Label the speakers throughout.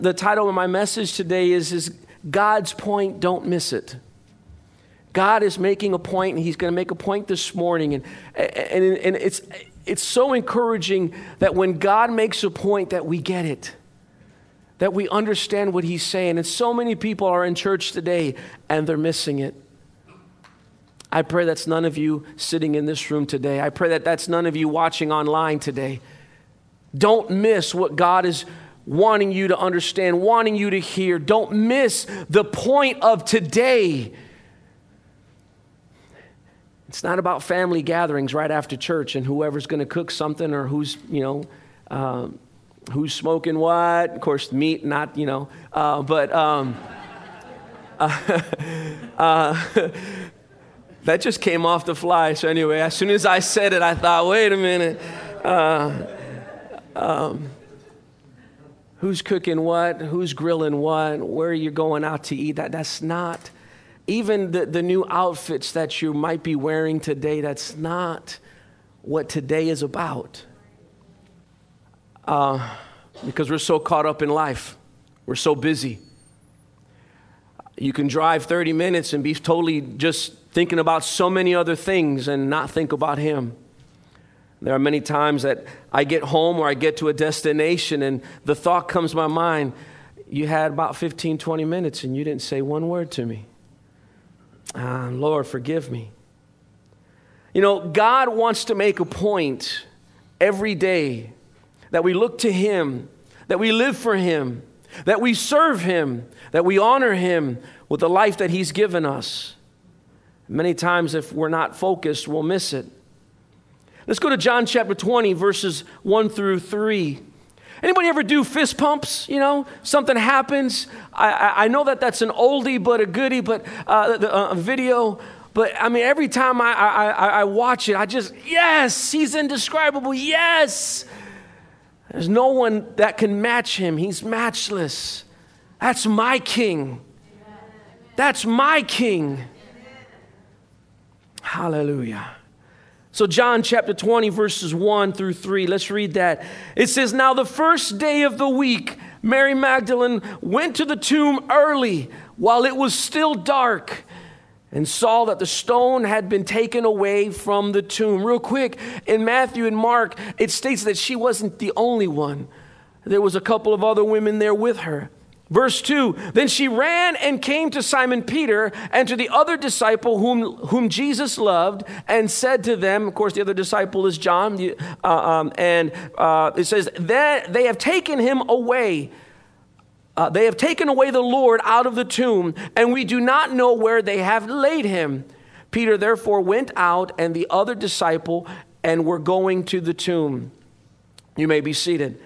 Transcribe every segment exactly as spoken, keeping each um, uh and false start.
Speaker 1: the title of my message today is, is God's point, don't miss it. God is making a point, and he's going to make a point this morning. And, and, and it's, it's so encouraging that when God makes a point that we get it, that we understand what he's saying. And so many people are in church today and they're missing it. I pray that's none of you sitting in this room today. I pray that that's none of you watching online today. Don't miss what God is wanting you to understand, wanting you to hear. Don't miss the point of today. It's not about family gatherings right after church and whoever's going to cook something or who's, you know, um, who's smoking what. Of course, meat, not, you know, uh, but um, uh, uh, that just came off the fly. So anyway, as soon as I said it, I thought, wait a minute. Uh, um, who's cooking what? Who's grilling what? Where are you going out to eat? That That's not... Even the, the new outfits that you might be wearing today, that's not what today is about. Uh, because we're so caught up in life. We're so busy. You can drive thirty minutes and be totally just thinking about so many other things and not think about him. There are many times that I get home or I get to a destination and the thought comes to my mind, you had about fifteen, twenty minutes and you didn't say one word to me. Ah, Lord, forgive me. You know, God wants to make a point every day that we look to him, that we live for him, that we serve him, that we honor him with the life that he's given us. Many times if we're not focused, we'll miss it. Let's go to John chapter twenty, verses one through three. Anybody ever do fist pumps? You know, something happens. I, I, I know that that's an oldie but a goodie, but uh, the uh, video. But I mean, every time I, I, I, I watch it, I just, yes, he's indescribable. Yes. There's no one that can match him. He's matchless. That's my king. That's my king. Hallelujah. So John chapter twenty, verses one through three, let's read that. It says, now the first day of the week, Mary Magdalene went to the tomb early while it was still dark and saw that the stone had been taken away from the tomb. Real quick, in Matthew and Mark, it states that she wasn't the only one. There was a couple of other women there with her. Verse two, then she ran and came to Simon Peter and to the other disciple whom, whom Jesus loved and said to them, of course, the other disciple is John, uh, um, and uh, it says that they have taken him away. Uh, they have taken away the Lord out of the tomb, and we do not know where they have laid him. Peter therefore went out and the other disciple and were going to the tomb. You may be seated.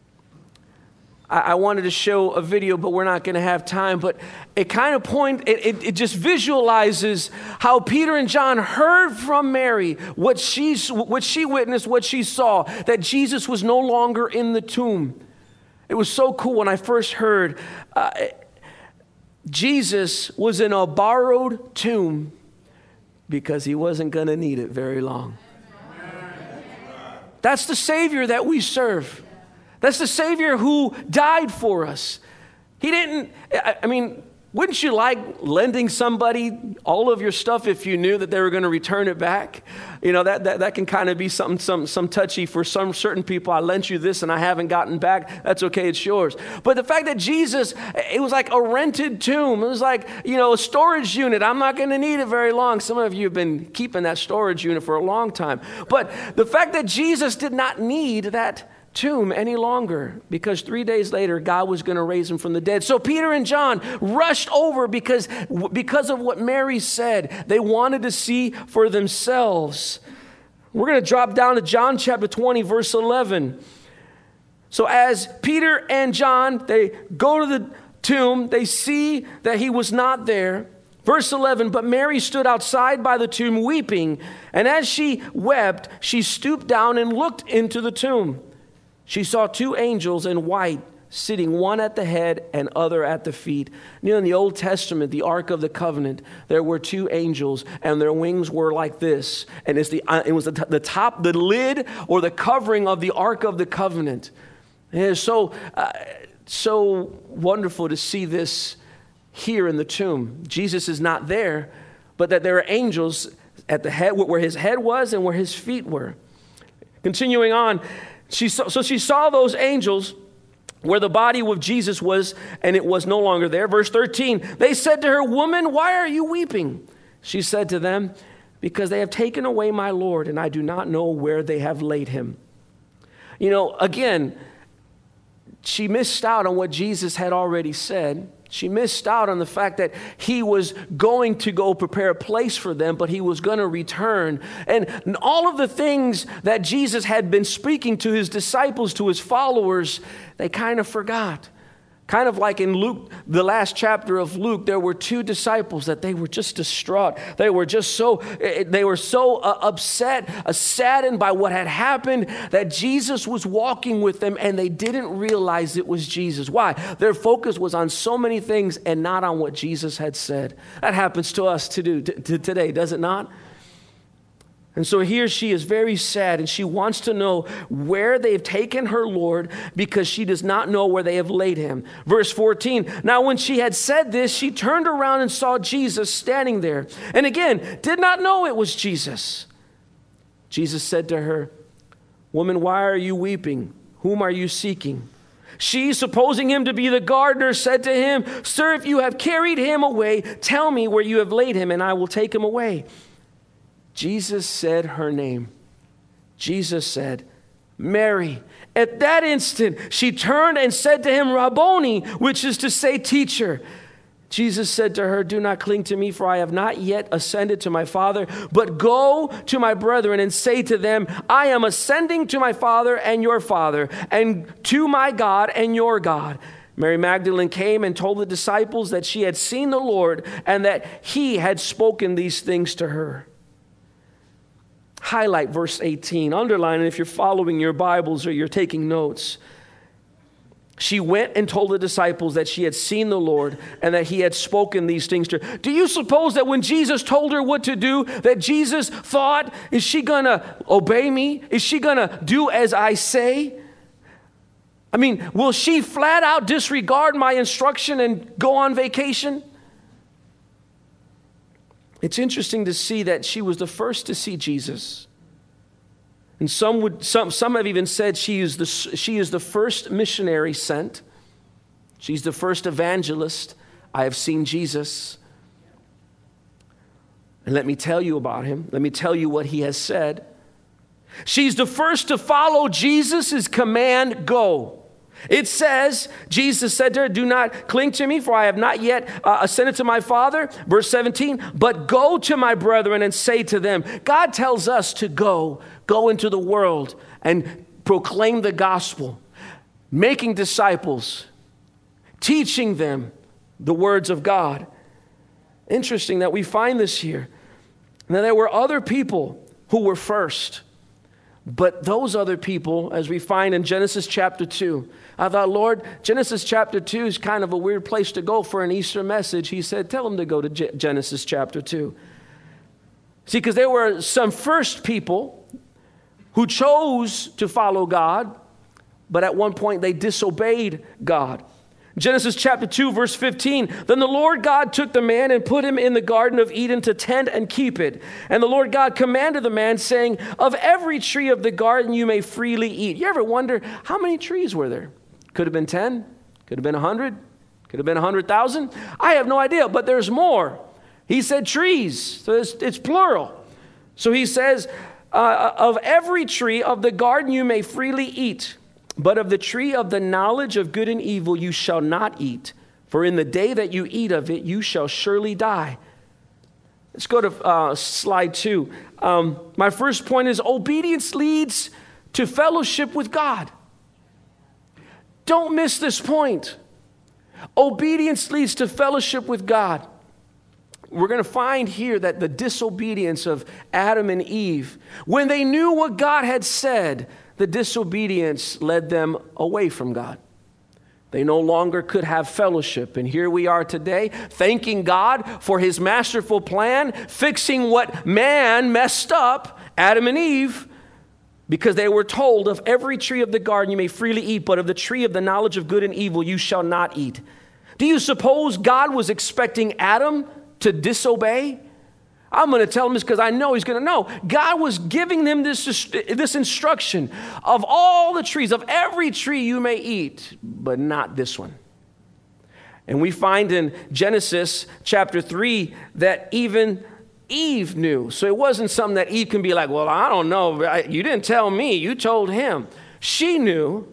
Speaker 1: I wanted to show a video, but we're not going to have time. But it kind of point, it, it, it just visualizes how Peter and John heard from Mary, what, she's, what she witnessed, what she saw, that Jesus was no longer in the tomb. It was so cool when I first heard uh, Jesus was in a borrowed tomb because he wasn't going to need it very long. That's the Savior that we serve. That's the Savior who died for us. He didn't, I mean, wouldn't you like lending somebody all of your stuff if you knew that they were going to return it back? You know, that, that, that can kind of be something, some, some touchy for some certain people. I lent you this and I haven't gotten back. That's okay, it's yours. But the fact that Jesus, it was like a rented tomb. It was like, you know, a storage unit. I'm not going to need it very long. Some of you have been keeping that storage unit for a long time. But the fact that Jesus did not need that tomb any longer, because three days later God was going to raise him from the dead. So Peter and John rushed over because because of what Mary said. They wanted to see for themselves. We're going to drop down to John chapter twenty, verse eleven. So as Peter and John, they go to the tomb, they see that he was not there. Verse eleven, but Mary stood outside by the tomb weeping, and as she wept, she stooped down and looked into the tomb. She saw two angels in white sitting, one at the head and other at the feet. You know, in the Old Testament, the Ark of the Covenant, there were two angels and their wings were like this. And it's the, it was the, the top, the lid or the covering of the Ark of the Covenant. And so uh, so wonderful to see this here in the tomb. Jesus is not there, but that there are angels at the head, where his head was and where his feet were. Continuing on, she saw, so she saw those angels where the body of Jesus was, and it was no longer there. Verse thirteen, they said to her, "Woman, why are you weeping?" She said to them, "Because they have taken away my Lord, and I do not know where they have laid him." You know, again, she missed out on what Jesus had already said. She missed out on the fact that he was going to go prepare a place for them, but he was going to return. And all of the things that Jesus had been speaking to his disciples, to his followers, they kind of forgot. Kind of like in Luke, the last chapter of Luke, there were two disciples that they were just distraught. They were just so, they were so uh, upset, uh, saddened by what had happened, that Jesus was walking with them and they didn't realize it was Jesus. Why? Their focus was on so many things and not on what Jesus had said. That happens to us to do, to, to today, does it not? And so here she is very sad, and she wants to know where they've taken her Lord, because she does not know where they have laid him. Verse fourteen, now when she had said this, she turned around and saw Jesus standing there, and again did not know it was Jesus. Jesus said to her, "Woman, why are you weeping? Whom are you seeking?" She, supposing him to be the gardener, said to him, "Sir, if you have carried him away, tell me where you have laid him, and I will take him away." Jesus said her name. Jesus said, "Mary." At that instant, she turned and said to him, "Rabboni," which is to say, teacher. Jesus said to her, "Do not cling to me, for I have not yet ascended to my Father, but go to my brethren and say to them, I am ascending to my Father and your Father, and to my God and your God." Mary Magdalene came and told the disciples that she had seen the Lord and that he had spoken these things to her. Highlight verse eighteen. Underline it if you're following your Bibles or you're taking notes. She went and told the disciples that she had seen the Lord and that he had spoken these things to her. Do you suppose that when Jesus told her what to do, that Jesus thought, is she going to obey me? Is she going to do as I say? I mean, will she flat out disregard my instruction and go on vacation? It's interesting to see that she was the first to see Jesus. And some would some some have even said she is the she is the first missionary sent. She's the first evangelist. I have seen Jesus. And let me tell you about him. Let me tell you what he has said. She's the first to follow Jesus' command, go. It says, Jesus said to her, "Do not cling to me, for I have not yet uh, ascended to my Father." Verse seventeen, "But go to my brethren and say to them." God tells us to go, go into the world and proclaim the gospel, making disciples, teaching them the words of God. Interesting that we find this here. Now, there were other people who were first. But those other people, as we find in Genesis chapter two, I thought, Lord, Genesis chapter two is kind of a weird place to go for an Easter message. He said, tell them to go to G- Genesis chapter two. See, because there were some first people who chose to follow God, but at one point they disobeyed God. Genesis chapter two, verse fifteen, "Then the Lord God took the man and put him in the Garden of Eden to tend and keep it. And the Lord God commanded the man, saying, of every tree of the garden you may freely eat." You ever wonder, how many trees were there? Could have been ten, could have been a hundred, could have been a hundred thousand. I have no idea, but there's more. He said trees, so it's, it's plural. So he says, uh, of every tree of the garden you may freely eat. But of the tree of the knowledge of good and evil you shall not eat, for in the day that you eat of it, you shall surely die. Let's go to uh, slide two. Um, my first point is obedience leads to fellowship with God. Don't miss this point. Obedience leads to fellowship with God. We're going to find here that the disobedience of Adam and Eve, when they knew what God had said, the disobedience led them away from God. They no longer could have fellowship. And here we are today, thanking God for his masterful plan, fixing what man messed up, Adam and Eve, because they were told, of every tree of the garden you may freely eat, but of the tree of the knowledge of good and evil you shall not eat. Do you suppose God was expecting Adam to disobey? I'm going to tell him this because I know he's going to know. God was giving them this, this instruction of all the trees, of every tree you may eat, but not this one. And we find in Genesis chapter three that even Eve knew. So it wasn't something that Eve can be like, well, I don't know. You didn't tell me. You told him. She knew.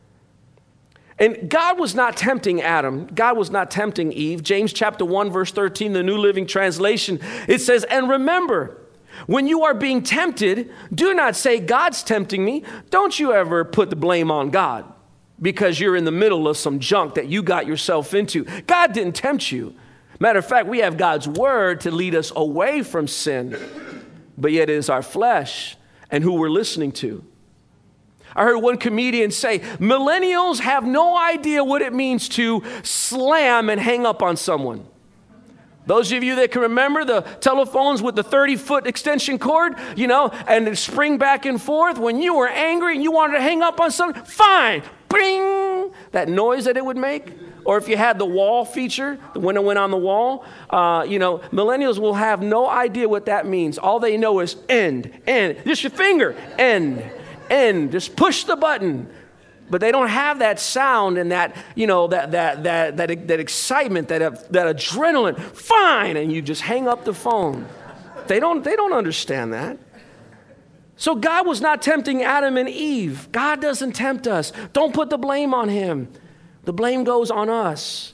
Speaker 1: And God was not tempting Adam. God was not tempting Eve. James chapter one, verse thirteen, the New Living Translation, it says, and remember, when you are being tempted, do not say, God's tempting me. Don't you ever put the blame on God because you're in the middle of some junk that you got yourself into. God didn't tempt you. Matter of fact, we have God's word to lead us away from sin, but yet it is our flesh and who we're listening to. I heard one comedian say, millennials have no idea what it means to slam and hang up on someone. Those of you that can remember the telephones with the thirty-foot extension cord, you know, and it spring back and forth, when you were angry and you wanted to hang up on someone, fine, bing, that noise that it would make. Or if you had the wall feature, the window went on the wall, uh, you know, millennials will have no idea what that means. All they know is end, end, just your finger, end, end, just push the button. But they don't have that sound and that, you know, that that that that, that excitement, that that adrenaline. Fine, and you just hang up the phone. They don't they don't understand that. So God was not tempting Adam and Eve. God doesn't tempt us. Don't put the blame on him. The blame goes on us.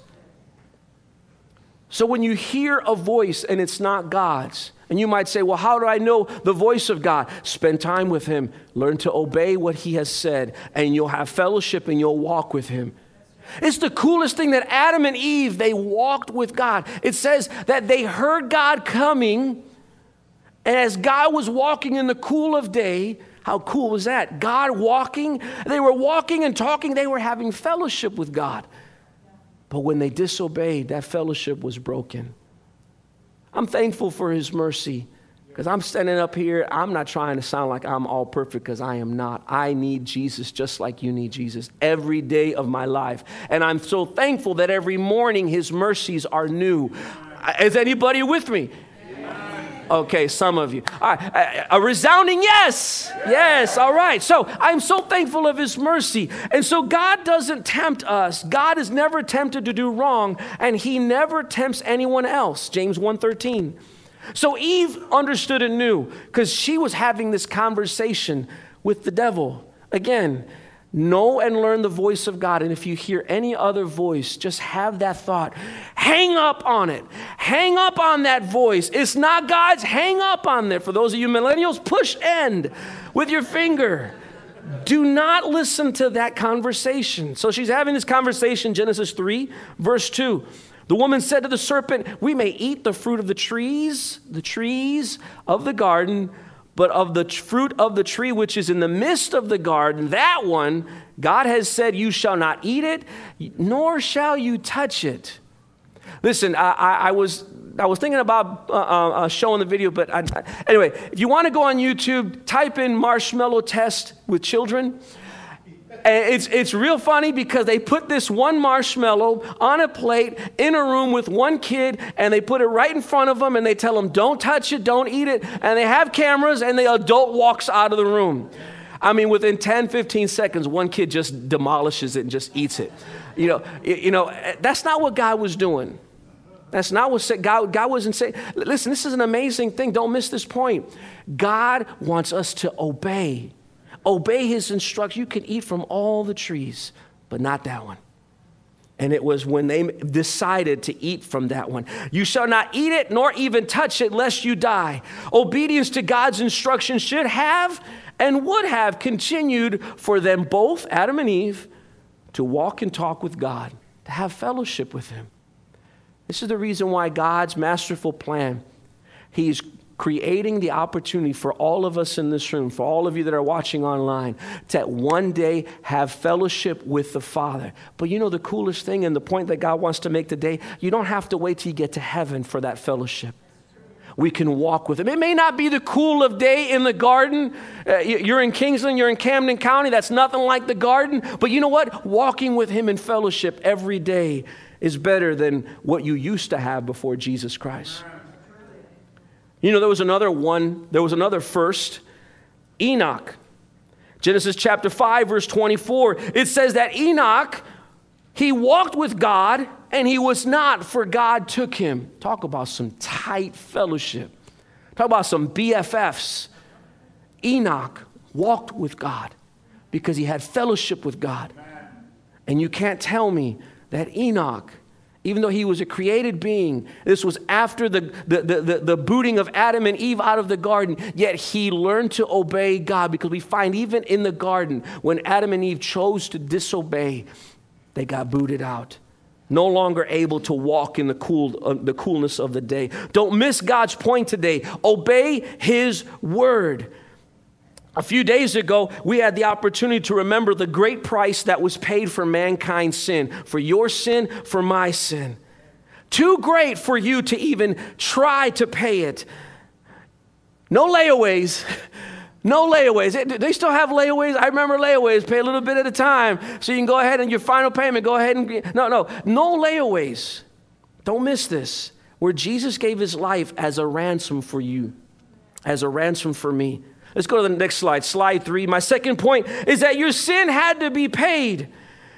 Speaker 1: So when you hear a voice and it's not God's, and you might say, well, how do I know the voice of God? Spend time with him. Learn to obey what he has said, and you'll have fellowship and you'll walk with him. It's the coolest thing that Adam and Eve, they walked with God. It says that they heard God coming, and as God was walking in the cool of day, how cool was that? God walking, they were walking and talking, they were having fellowship with God. But when they disobeyed, that fellowship was broken. I'm thankful for his mercy because I'm standing up here. I'm not trying to sound like I'm all perfect because I am not. I need Jesus just like you need Jesus every day of my life. And I'm so thankful that every morning his mercies are new. Is anybody with me? Okay, some of you. All right, a resounding yes. Yes, all right. So I'm so thankful of his mercy. And so God doesn't tempt us. God is never tempted to do wrong, and he never tempts anyone else. James one thirteen. So Eve understood and knew because she was having this conversation with the devil. Again, know and learn the voice of God. And if you hear any other voice, just have that thought. Hang up on it. Hang up on that voice. It's not God's. Hang up on there. For those of you millennials, push end with your finger. Do not listen to that conversation. So she's having this conversation, Genesis three, verse two. The woman said to the serpent, we may eat the fruit of the trees, the trees of the garden, but of the fruit of the tree which is in the midst of the garden, that one, God has said, you shall not eat it, nor shall you touch it. Listen, I, I, I was I was thinking about uh, uh, showing the video, but I, I, anyway, if you want to go on YouTube, type in marshmallow test with children. And it's, it's real funny because they put this one marshmallow on a plate in a room with one kid, and they put it right in front of them, and they tell them, don't touch it, don't eat it. And they have cameras, and the adult walks out of the room. I mean, within ten, fifteen seconds, one kid just demolishes it and just eats it. You know, you know, that's not what God was doing. That's not what God, God wasn't saying. Listen, this is an amazing thing. Don't miss this point. God wants us to obey. Obey his instructions. You can eat from all the trees, but not that one. And it was when they decided to eat from that one. You shall not eat it, nor even touch it, lest you die. Obedience to God's instructions should have and would have continued for them both, Adam and Eve, to walk and talk with God, to have fellowship with him. This is the reason why God's masterful plan, he's creating the opportunity for all of us in this room, for all of you that are watching online, to one day have fellowship with the Father. But you know the coolest thing and the point that God wants to make today, you don't have to wait till you get to heaven for that fellowship. we can walk with him. It may not be the cool of day in the garden. Uh, you're in Kingsland, you're in Camden County. That's nothing like the garden. But you know what? Walking with him in fellowship every day is better than what you used to have before Jesus Christ. You know, there was another one, there was another first, Enoch. Genesis chapter five, verse twenty-four, it says that Enoch, he walked with God, and he was not, for God took him. Talk about some tight fellowship. Talk about some B F Fs. Enoch walked with God because he had fellowship with God. And you can't tell me that Enoch, even though he was a created being, this was after the, the, the, the, the booting of Adam and Eve out of the garden, yet he learned to obey God, because we find even in the garden, when Adam and Eve chose to disobey, they got booted out. No longer able to walk in the cool, uh, the coolness of the day. Don't miss God's point today. Obey his word. A few days ago, we had the opportunity to remember the great price that was paid for mankind's sin, for your sin, for my sin. Too great for you to even try to pay it. No layaways. No layaways. They still have layaways. I remember layaways. Pay a little bit at a time so you can go ahead and your final payment, go ahead and... No, no. No layaways. Don't miss this. Where Jesus gave his life as a ransom for you, as a ransom for me. Let's go to the next slide. Slide three. My second point is that your sin had to be paid.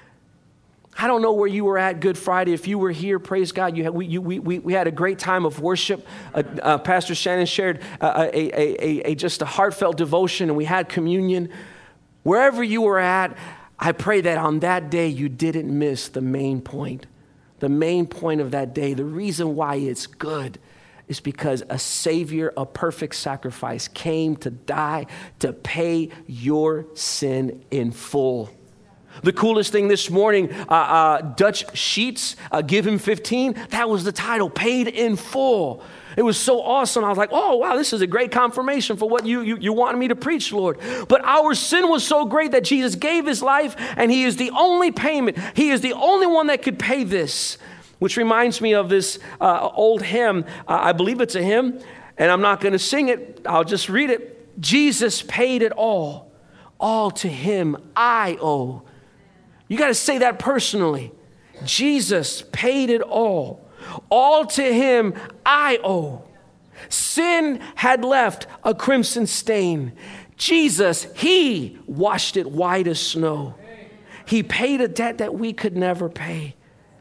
Speaker 1: I don't know where you were at Good Friday. If you were here, praise God. You had, we, you, we, we had a great time of worship. Uh, uh, Pastor Shannon shared uh, a, a, a, a just a heartfelt devotion, and we had communion. Wherever you were at, I pray that on that day you didn't miss the main point. The main point of that day, the reason why it's good, is because a Savior, a perfect sacrifice, came to die to pay your sin in full. The coolest thing this morning, uh, uh, Dutch Sheets, uh, Give Him fifteen, that was the title, Paid in Full. It was so awesome. I was like, oh, wow, this is a great confirmation for what you, you, you wanted me to preach, Lord. But our sin was so great that Jesus gave his life, and he is the only payment. He is the only one that could pay this. Which reminds me of this uh, old hymn. Uh, I believe it's a hymn, and I'm not going to sing it. I'll just read it. Jesus paid it all. All to him I owe. You got to say that personally. Jesus paid it all. All to him I owe. Sin had left a crimson stain. Jesus, he washed it white as snow. He paid a debt that we could never pay.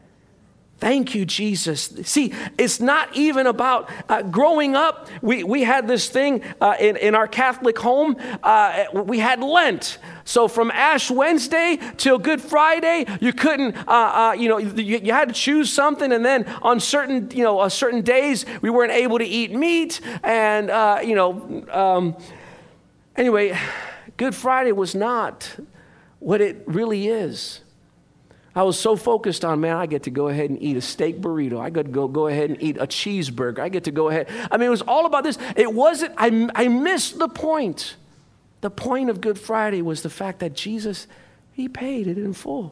Speaker 1: Thank you, Jesus. See, it's not even about uh, growing up. We, we had this thing uh, in, in our Catholic home. Uh, we had Lent. So from Ash Wednesday till Good Friday, you couldn't, uh, uh, you know, you, you had to choose something. And then on certain, you know, uh, certain days, we weren't able to eat meat. And, uh, you know, um, anyway, Good Friday was not what it really is. I was so focused on, man, I get to go ahead and eat a steak burrito. I get to go, go ahead and eat a cheeseburger. I get to go ahead. I mean, it was all about this. It wasn't, I, I missed the point. The point of Good Friday was the fact that Jesus, he paid it in full.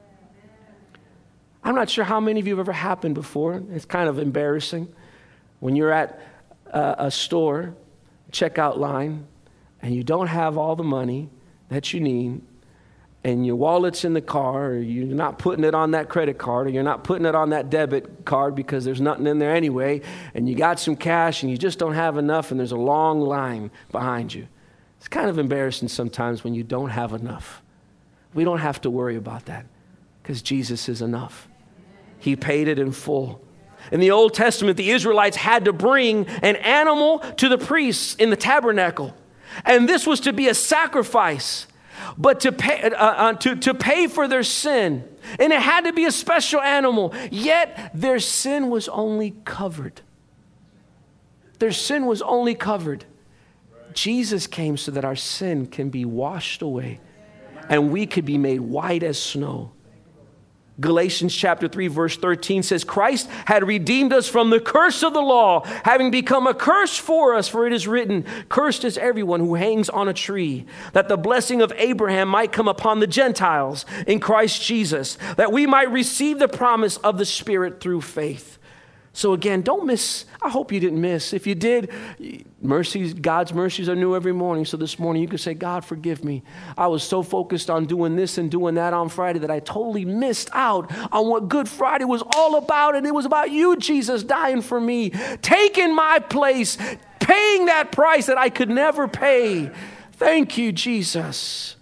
Speaker 1: I'm not sure how many of you have ever happened before. It's kind of embarrassing. When you're at a, a store, checkout line, and you don't have all the money that you need, and your wallet's in the car, or you're not putting it on that credit card, or you're not putting it on that debit card because there's nothing in there anyway, and you got some cash and you just don't have enough, and there's a long line behind you. It's kind of embarrassing sometimes when you don't have enough. We don't have to worry about that because Jesus is enough. He paid it in full. In the Old Testament, the Israelites had to bring an animal to the priests in the tabernacle, and this was to be a sacrifice. But to pay, uh, uh, to, to pay for their sin. And it had to be a special animal. Yet their sin was only covered. Their sin was only covered. Jesus came so that our sin can be washed away. And we could be made white as snow. Galatians chapter three verse thirteen says, Christ had redeemed us from the curse of the law, having become a curse for us, for it is written, cursed is everyone who hangs on a tree, that the blessing of Abraham might come upon the Gentiles in Christ Jesus, that we might receive the promise of the Spirit through faith. So again, don't miss. I hope you didn't miss. If you did, mercies, God's mercies are new every morning. So this morning you can say, God, forgive me. I was so focused on doing this and doing that on Friday that I totally missed out on what Good Friday was all about. And it was about you, Jesus, dying for me, taking my place, paying that price that I could never pay. Thank you, Jesus.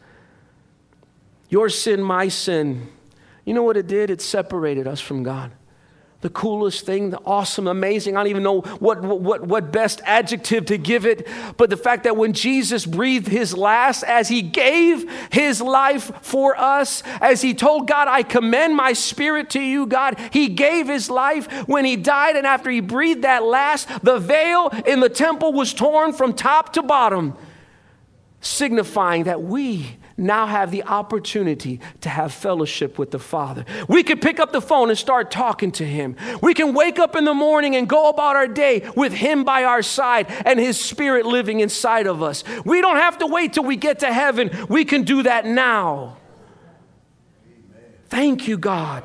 Speaker 1: Your sin, my sin. You know what it did? It separated us from God. The coolest thing, the awesome, amazing, I don't even know what, what, what best adjective to give it, but the fact that when Jesus breathed his last, as he gave his life for us, as he told God, I commend my spirit to you, God, he gave his life when he died, and after he breathed that last, the veil in the temple was torn from top to bottom, signifying that we now have the opportunity to have fellowship with the Father. We can pick up the phone and start talking to him. We can wake up in the morning and go about our day with him by our side and his spirit living inside of us. We don't have to wait till we get to heaven. We can do that now. Amen. Thank you, God.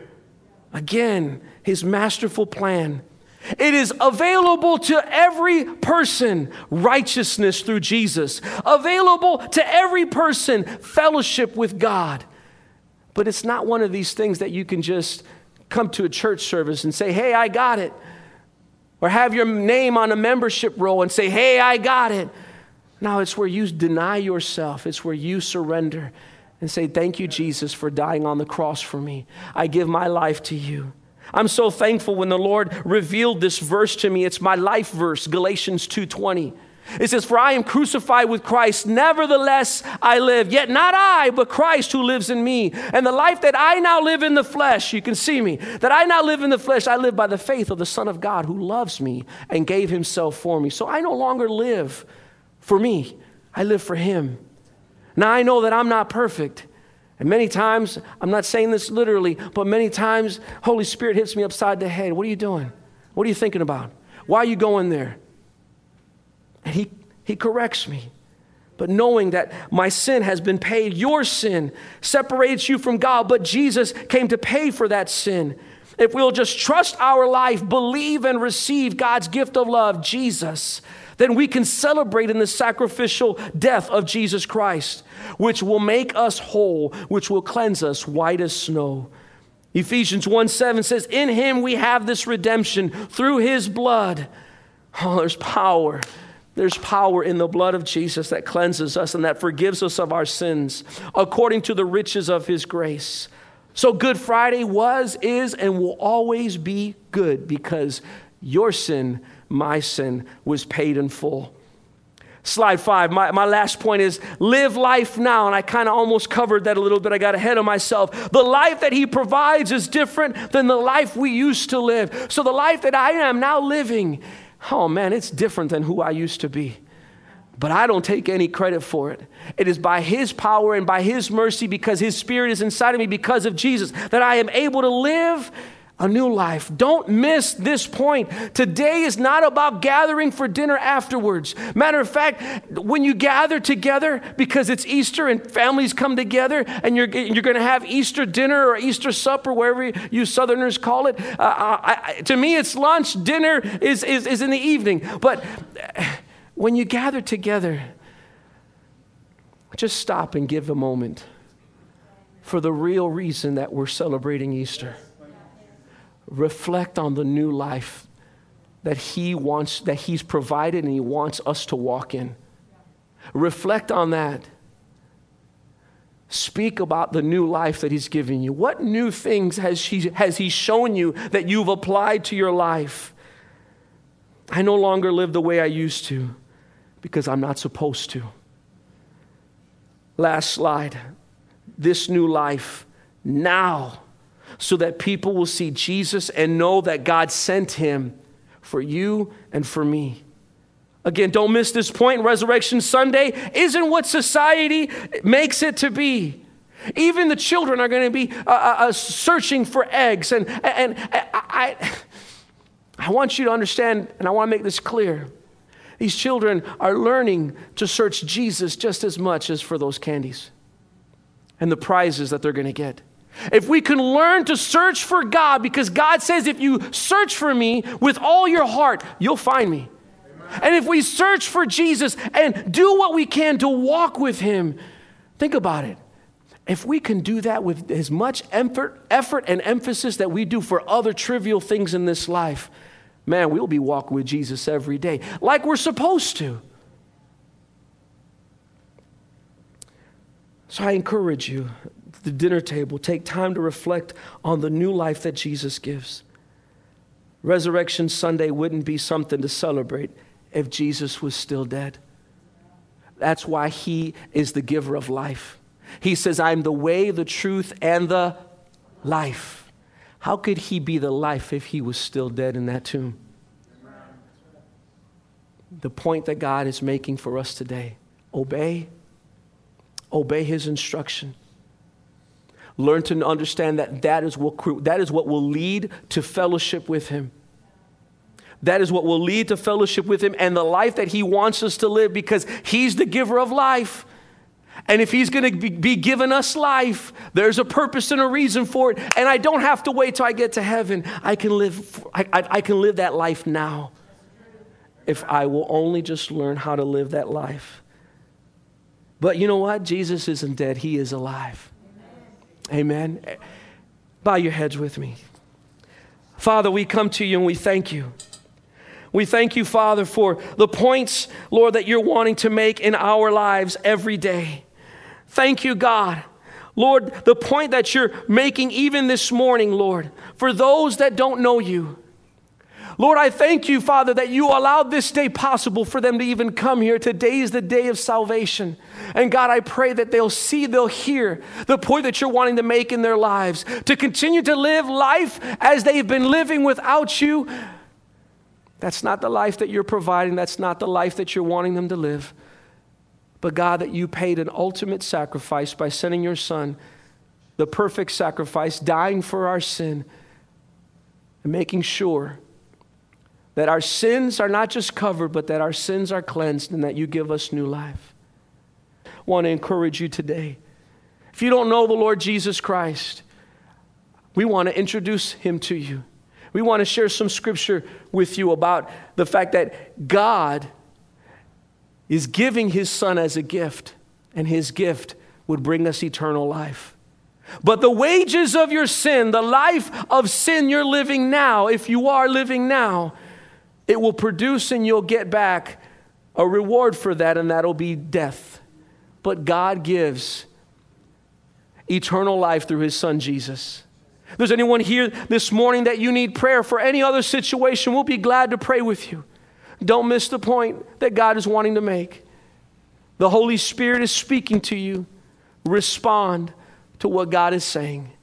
Speaker 1: Again, his masterful plan. It is available to every person, righteousness through Jesus. Available to every person, fellowship with God. But it's not one of these things that you can just come to a church service and say, hey, I got it. Or have your name on a membership roll and say, hey, I got it. No, it's where you deny yourself. It's where you surrender and say, thank you, Jesus, for dying on the cross for me. I give my life to you. I'm so thankful when the Lord revealed this verse to me. It's my life verse, Galatians two twenty. It says, for I am crucified with Christ, nevertheless I live. Yet not I, but Christ who lives in me. And the life that I now live in the flesh, you can see me, that I now live in the flesh, I live by the faith of the Son of God who loves me and gave himself for me. So I no longer live for me. I live for him. Now I know that I'm not perfect. And many times, I'm not saying this literally, but many times, Holy Spirit hits me upside the head. What are you doing? What are you thinking about? Why are you going there? And he, he corrects me. But knowing that my sin has been paid, your sin separates you from God, but Jesus came to pay for that sin. If we'll just trust our life, believe and receive God's gift of love, Jesus, then we can celebrate in the sacrificial death of Jesus Christ, which will make us whole, which will cleanse us white as snow. Ephesians one seven says, in him we have this redemption through his blood. Oh, there's power. There's power in the blood of Jesus that cleanses us and that forgives us of our sins according to the riches of his grace. So Good Friday was, is, and will always be good because your sin, my sin, was paid in full. Slide five, my, my last point is live life now. And I kind of almost covered that a little bit. I got ahead of myself. The life that he provides is different than the life we used to live. So the life that I am now living, oh man, it's different than who I used to be. But I don't take any credit for it. It is by his power and by his mercy, because his spirit is inside of me because of Jesus, that I am able to live a new life. Don't miss this point. Today is not about gathering for dinner afterwards. Matter of fact, when you gather together, because it's Easter and families come together and you're, you're going to have Easter dinner or Easter supper, wherever you Southerners call it. Uh, I, I, to me, it's lunch. Dinner is, is, is in the evening. But when you gather together, just stop and give a moment for the real reason that we're celebrating Easter. Reflect on the new life that he wants, that he's provided and he wants us to walk in. Reflect on that. Speak about the new life that he's given you. What new things has he, has he shown you that you've applied to your life? I no longer live the way I used to because I'm not supposed to. Last slide. This new life now, so that people will see Jesus and know that God sent him for you and for me. Again, don't miss this point. Resurrection Sunday isn't what society makes it to be. Even the children are going to be uh, uh, searching for eggs. And, and, and I, I, I want you to understand, and I want to make this clear. These children are learning to search Jesus just as much as for those candies and the prizes that they're going to get. If we can learn to search for God, because God says if you search for me with all your heart, you'll find me. Amen. And if we search for Jesus and do what we can to walk with him, think about it. If we can do that with as much effort, effort and emphasis that we do for other trivial things in this life, man, we'll be walking with Jesus every day like we're supposed to. So I encourage you, at the dinner table, take time to reflect on the new life that Jesus gives. Resurrection Sunday wouldn't be something to celebrate if Jesus was still dead. That's why he is the giver of life. He says, I'm the way, the truth, and the life. How could he be the life if he was still dead in that tomb? The point that God is making for us today, obey, obey his instruction. Learn to understand that that is what, that is what will lead to fellowship with him. That is what will lead to fellowship with him and the life that he wants us to live, because he's the giver of life. And if he's going to be, be giving us life, there's a purpose and a reason for it. And I don't have to wait till I get to heaven. I can live, I, I, I can live that life now if I will only just learn how to live that life. But you know what? Jesus isn't dead. He is alive. Amen. Amen. Bow your heads with me. Father, we come to you and we thank you. We thank you, Father, for the points, Lord, that you're wanting to make in our lives every day. Thank you, God. Lord, the point that you're making even this morning, Lord, for those that don't know you. Lord, I thank you, Father, that you allowed this day possible for them to even come here. Today is the day of salvation. And God, I pray that they'll see, they'll hear the point that you're wanting to make in their lives, to continue to live life as they've been living without you. That's not the life that you're providing. That's not the life that you're wanting them to live. But God, that you paid an ultimate sacrifice by sending your Son, the perfect sacrifice, dying for our sin and making sure that our sins are not just covered, but that our sins are cleansed and that you give us new life. I want to encourage you today. If you don't know the Lord Jesus Christ, we want to introduce him to you. We want to share some scripture with you about the fact that God is giving his Son as a gift, and his gift would bring us eternal life. But the wages of your sin, the life of sin you're living now, if you are living now, it will produce and you'll get back a reward for that, and that'll be death. But God gives eternal life through his Son, Jesus. If there's anyone here this morning that you need prayer for any other situation, we'll be glad to pray with you. Don't miss the point that God is wanting to make. The Holy Spirit is speaking to you. Respond to what God is saying.